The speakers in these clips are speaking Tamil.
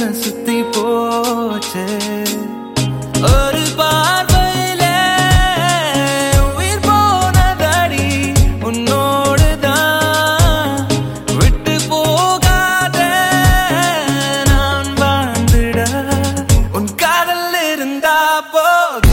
தலை சுத்தி போச்சே ஒரு பார்வையில உயிர் போனதடி உன்னோடுதான் விட்டு போகாத நான் வாழ்ந்திட உன் காதல் இருந்தா போதும்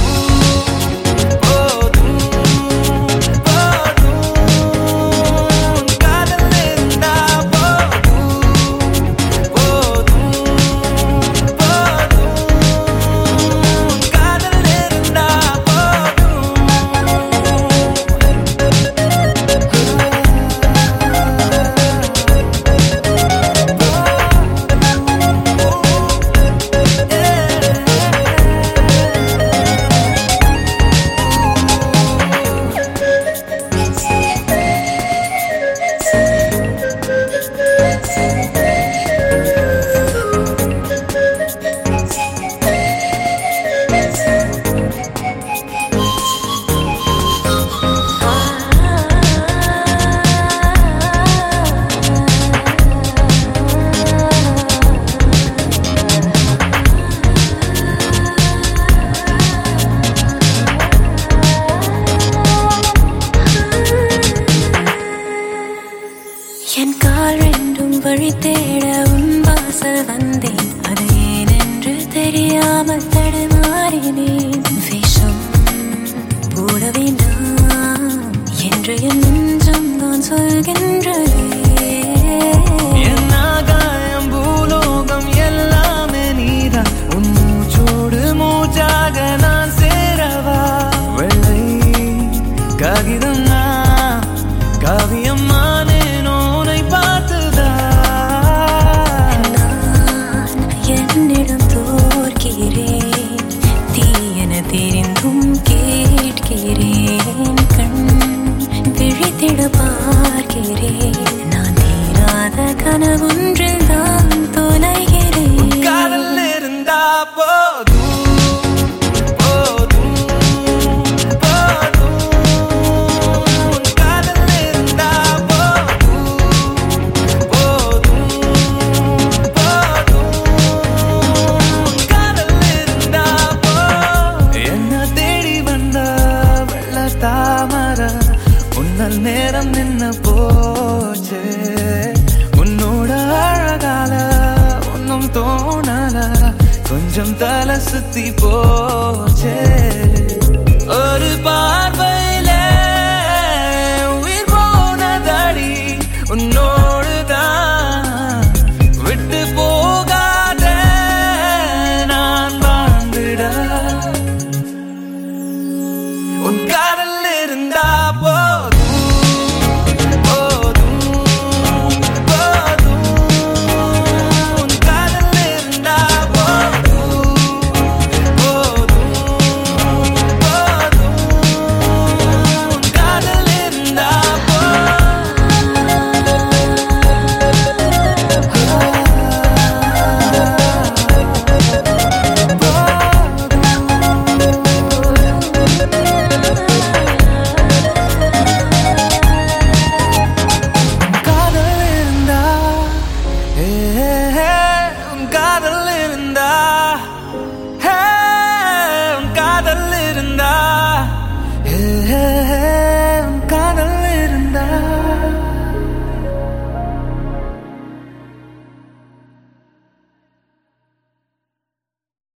என் கால் ரெண்டும் வழி தேட உன் வாசல் வந்தேன் அது ஏனென்று தெரியாமல் தடுமாறினேன் விஷம் போட வேண்டாம் என்று என் நெஞ்சம் நான் சொல்கின்றதே என் ஆகாயம் பூலோகம் எல்லாமே நீதான் உன் மூச்சோடு மூச்சாக நான் சேரவா வெள்ளை காகிதம் நான் காவியம் என்னிடம் தோற்கிறேன் தீயன தெரிந்தும் கேட்கிறேன் கண் விழித்திட பார்க்கிறேன் நான் தீராத கனவொன்றில் தான் தொலைகிறேன் காதல் இருந்தா போதும் தாமர உன்னல் நேரம் நின்ன போச்சு உன்னோட அழகால ஒன்னும் தோணல கொஞ்சம் தலை சுத்தி போச்சு ஒரு பார்வை